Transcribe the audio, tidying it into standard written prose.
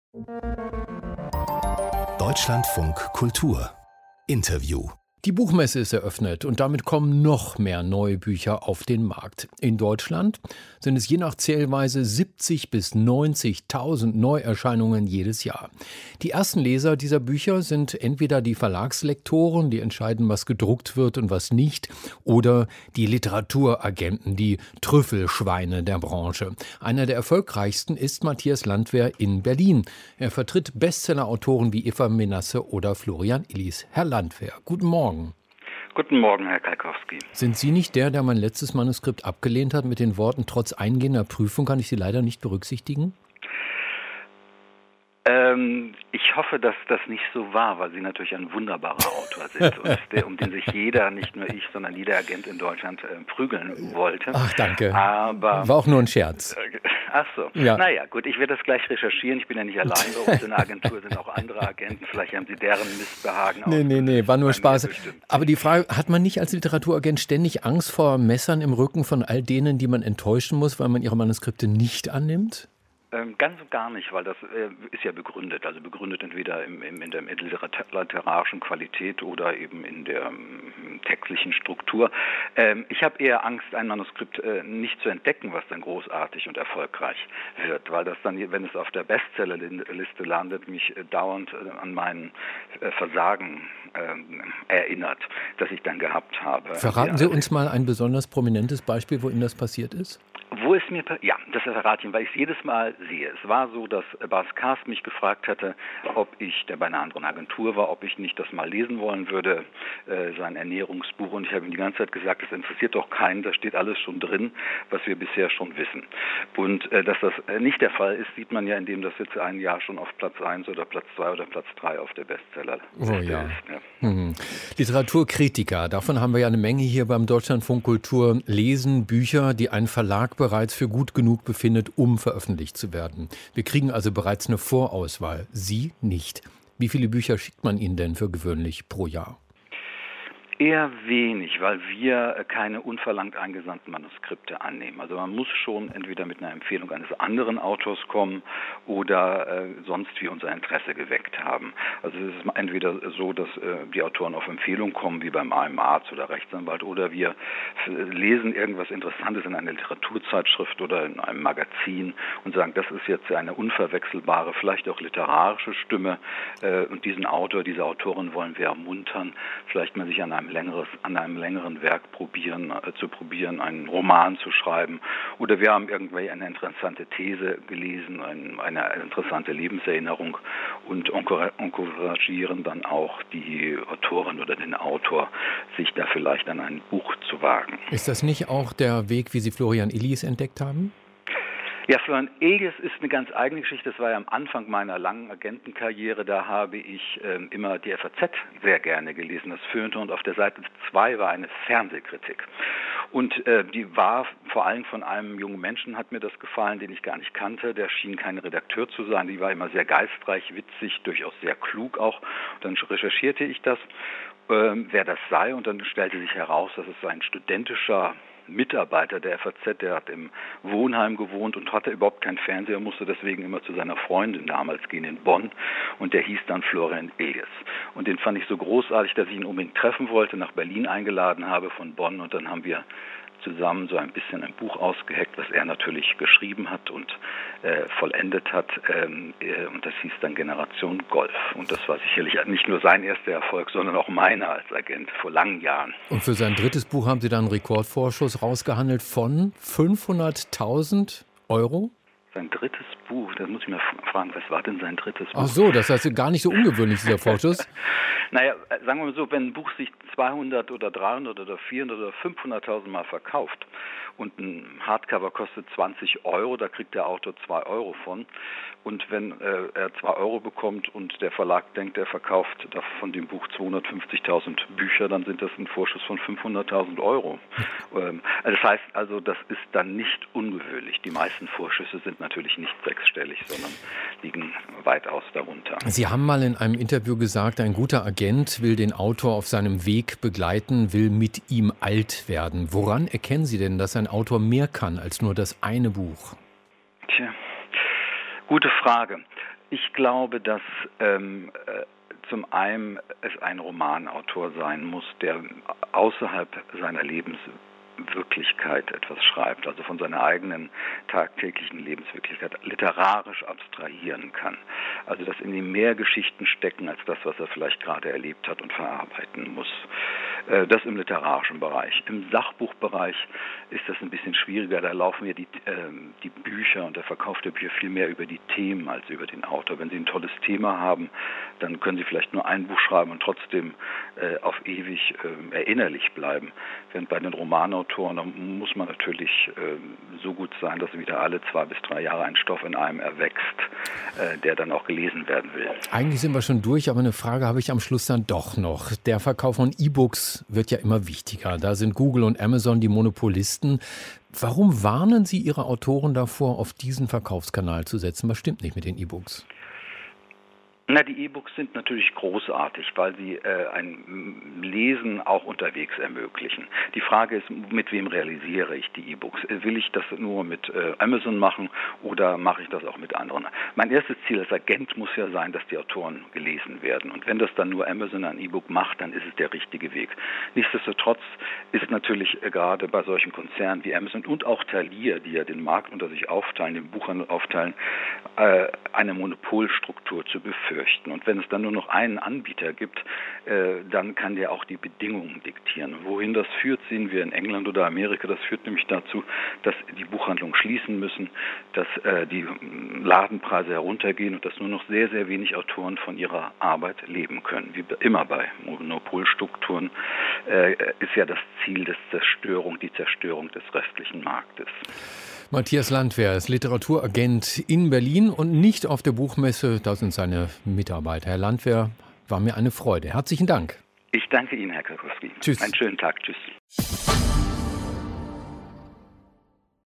Deutschlandfunk Kultur Interview. Die Buchmesse ist eröffnet und damit kommen noch mehr neue Bücher auf den Markt. In Deutschland sind es je nach Zählweise 70.000 bis 90.000 Neuerscheinungen jedes Jahr. Die ersten Leser dieser Bücher sind entweder die Verlagslektoren, die entscheiden, was gedruckt wird und was nicht, oder die Literaturagenten, die Trüffelschweine der Branche. Einer der erfolgreichsten ist Matthias Landwehr in Berlin. Er vertritt Bestsellerautoren wie Eva Menasse oder Florian Illies. Herr Landwehr, guten Morgen. Guten Morgen, Herr Kalkowski. Sind Sie nicht der mein letztes Manuskript abgelehnt hat mit den Worten, trotz eingehender Prüfung kann ich Sie leider nicht berücksichtigen? Ich hoffe, dass das nicht so war, weil Sie natürlich ein wunderbarer Autor sind und um den sich jeder, nicht nur ich, sondern jeder Agent in Deutschland prügeln wollte. Ach, danke. Aber war auch nur ein Scherz. Ach so. Ja. Naja, gut, ich werde das gleich recherchieren. Ich bin ja nicht allein. Bei uns in der Agentur sind auch andere Agenten. Vielleicht haben Sie deren Missbehagen. Nee, war nur Spaß. Aber die Frage, hat man nicht als Literaturagent ständig Angst vor Messern im Rücken von all denen, die man enttäuschen muss, weil man ihre Manuskripte nicht annimmt? Ganz und gar nicht, weil das ist ja begründet. Also begründet entweder in der literarischen Qualität oder eben in der textlichen Struktur. Ich habe eher Angst, ein Manuskript nicht zu entdecken, was dann großartig und erfolgreich wird, weil das dann, wenn es auf der Bestsellerliste landet, mich dauernd an mein Versagen erinnert, das ich dann gehabt habe. Verraten Sie uns mal ein besonders prominentes Beispiel, wo Ihnen das passiert ist? Das verrate ich Ihnen, weil ich es jedes Mal sehe. Es war so, dass Bas Kast mich gefragt hatte, der bei einer anderen Agentur war, ob ich nicht das mal lesen wollen würde, sein Ernährungsbuch. Und ich habe ihm die ganze Zeit gesagt, das interessiert doch keinen, da steht alles schon drin, was wir bisher schon wissen. Und dass das nicht der Fall ist, sieht man ja, indem das jetzt ein Jahr schon auf Platz 1 oder Platz 2 oder Platz 3 auf der Bestsellerliste ist. Ja. Literaturkritiker, davon haben wir ja eine Menge hier beim Deutschlandfunk Kultur, lesen Bücher, die ein Verlag bereits für gut genug befindet, um veröffentlicht zu werden. Wir kriegen also bereits eine Vorauswahl. Sie nicht. Wie viele Bücher schickt man Ihnen denn für gewöhnlich pro Jahr? Eher wenig, weil wir keine unverlangt eingesandten Manuskripte annehmen. Also man muss schon entweder mit einer Empfehlung eines anderen Autors kommen oder sonst wie unser Interesse geweckt haben. Also es ist entweder so, dass die Autoren auf Empfehlung kommen, wie beim einem Arzt oder Rechtsanwalt, oder wir lesen irgendwas Interessantes in einer Literaturzeitschrift oder in einem Magazin und sagen, das ist jetzt eine unverwechselbare, vielleicht auch literarische Stimme und diesen Autor, diese Autorin wollen wir ermuntern, vielleicht mal sich an einem längeren Werk probieren, einen Roman zu schreiben. Oder wir haben irgendwie eine interessante These gelesen, eine interessante Lebenserinnerung und encouragieren dann auch die Autorin oder den Autor, sich da vielleicht an ein Buch zu wagen. Ist das nicht auch der Weg, wie Sie Florian Illies entdeckt haben? Ja, Florian Illies ist eine ganz eigene Geschichte. Das war ja am Anfang meiner langen Agentenkarriere. Da habe ich immer die FAZ sehr gerne gelesen, das Feuilleton. Und auf der Seite 2 war eine Fernsehkritik. Und die war vor allem von einem jungen Menschen, hat mir das gefallen, den ich gar nicht kannte. Der schien kein Redakteur zu sein. Die war immer sehr geistreich, witzig, durchaus sehr klug auch. Und dann recherchierte ich das, wer das sei. Und dann stellte sich heraus, dass es ein studentischer Mitarbeiter der FAZ, der hat im Wohnheim gewohnt und hatte überhaupt keinen Fernseher, musste deswegen immer zu seiner Freundin damals gehen in Bonn und der hieß dann Florian Illies. Und den fand ich so großartig, dass ich ihn unbedingt treffen wollte, nach Berlin eingeladen habe von Bonn und dann haben wir zusammen so ein bisschen ein Buch ausgeheckt, was er natürlich geschrieben hat und vollendet hat. Und das hieß dann Generation Golf. Und das war sicherlich nicht nur sein erster Erfolg, sondern auch meiner als Agent vor langen Jahren. Und für sein drittes Buch haben Sie dann einen Rekordvorschuss rausgehandelt von 500.000 Euro? Sein drittes Buch, da muss ich mal fragen, was war denn sein drittes Buch? Ach so, das heißt gar nicht so ungewöhnlich, dieser Vorschuss. Naja, sagen wir mal so, wenn ein Buch sich 200 oder 300 oder 400 oder 500.000 Mal verkauft und ein Hardcover kostet 20 Euro, da kriegt der Autor 2 Euro von. Und wenn er 2 Euro bekommt und der Verlag denkt, er verkauft von dem Buch 250.000 Bücher, dann sind das ein Vorschuss von 500.000 Euro. Das heißt also, das ist dann nicht ungewöhnlich. Die meisten Vorschüsse sind natürlich nicht sechsstellig, sondern liegen weitaus darunter. Sie haben mal in einem Interview gesagt, ein guter Agent will den Autor auf seinem Weg begleiten, will mit ihm alt werden. Woran erkennen Sie denn, dass ein Autor mehr kann als nur das eine Buch? Tja, gute Frage. Ich glaube, dass zum einen es ein Romanautor sein muss, der außerhalb seiner Lebenswirklichkeit etwas schreibt, also von seiner eigenen tagtäglichen Lebenswirklichkeit literarisch abstrahieren kann. Also dass in ihm mehr Geschichten stecken als das, was er vielleicht gerade erlebt hat und verarbeiten muss. Das im literarischen Bereich. Im Sachbuchbereich ist das ein bisschen schwieriger. Da laufen ja die Bücher und der Verkauf der Bücher viel mehr über die Themen als über den Autor. Wenn Sie ein tolles Thema haben, dann können Sie vielleicht nur ein Buch schreiben und trotzdem auf ewig erinnerlich bleiben. Während bei den Romanautoren, da muss man natürlich so gut sein, dass wieder alle 2 bis 3 Jahre ein Stoff in einem erwächst, der dann auch gelesen werden will. Eigentlich sind wir schon durch, aber eine Frage habe ich am Schluss dann doch noch. Der Verkauf von E-Books wird ja immer wichtiger. Da sind Google und Amazon die Monopolisten. Warum warnen Sie Ihre Autoren davor, auf diesen Verkaufskanal zu setzen? Was stimmt nicht mit den E-Books? Na, die E-Books sind natürlich großartig, weil sie ein Lesen auch unterwegs ermöglichen. Die Frage ist, mit wem realisiere ich die E-Books? Will ich das nur mit Amazon machen oder mache ich das auch mit anderen? Mein erstes Ziel als Agent muss ja sein, dass die Autoren gelesen werden. Und wenn das dann nur Amazon ein E-Book macht, dann ist es der richtige Weg. Nichtsdestotrotz ist natürlich gerade bei solchen Konzernen wie Amazon und auch Thalia, die ja den Markt unter sich aufteilen, den Buchhandel aufteilen, eine Monopolstruktur zu befürchten. Und wenn es dann nur noch einen Anbieter gibt, dann kann der auch die Bedingungen diktieren. Wohin das führt, sehen wir in England oder Amerika. Das führt nämlich dazu, dass die Buchhandlungen schließen müssen, dass die Ladenpreise heruntergehen und dass nur noch sehr, sehr wenig Autoren von ihrer Arbeit leben können. Wie immer bei Monopolstrukturen ist ja das Ziel die Zerstörung des restlichen Marktes. Matthias Landwehr ist Literaturagent in Berlin und nicht auf der Buchmesse. Da sind seine Mitarbeiter. Herr Landwehr, war mir eine Freude. Herzlichen Dank. Ich danke Ihnen, Herr Karkowski. Tschüss. Einen schönen Tag. Tschüss.